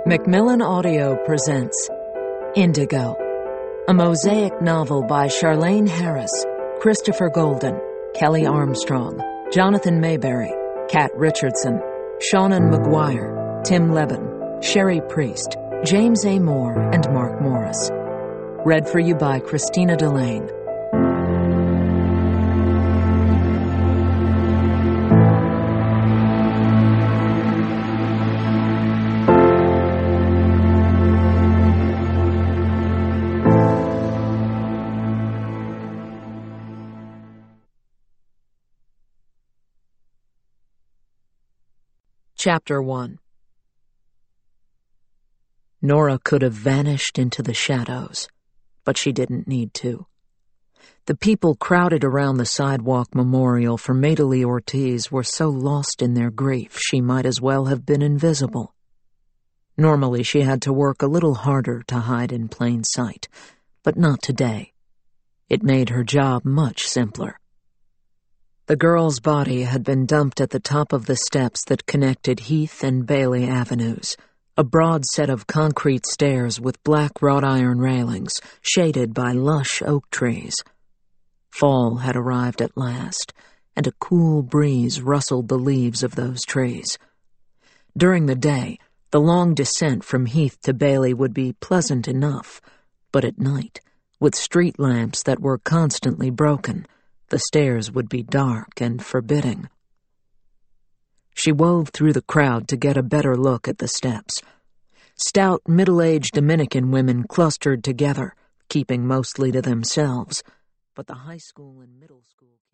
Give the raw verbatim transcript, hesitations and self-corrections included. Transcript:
Macmillan Audio presents Indigo, a mosaic novel by Charlaine Harris, Christopher Golden, Kelly Armstrong, Jonathan Mayberry, Kat Richardson, Seanan McGuire, Tim Leben, Sherry Priest, James A. Moore, and Mark Morris. Read for you by Christina Delane. Chapter one. Nora could have vanished into the shadows, but she didn't need to. The people crowded around the sidewalk memorial for Madeley Ortiz were so lost in their grief she might as well have been invisible. Normally she had to work a little harder to hide in plain sight, but not today. It made her job much simpler. The girl's body had been dumped at the top of the steps that connected Heath and Bailey Avenues, a broad set of concrete stairs with black wrought iron railings, shaded by lush oak trees. Fall had arrived at last, and a cool breeze rustled the leaves of those trees. During the day, the long descent from Heath to Bailey would be pleasant enough, but at night, with street lamps that were constantly broken, the stairs would be dark and forbidding. She wove through the crowd to get a better look at the steps. Stout, middle-aged Dominican women clustered together, keeping mostly to themselves, but the high school and middle school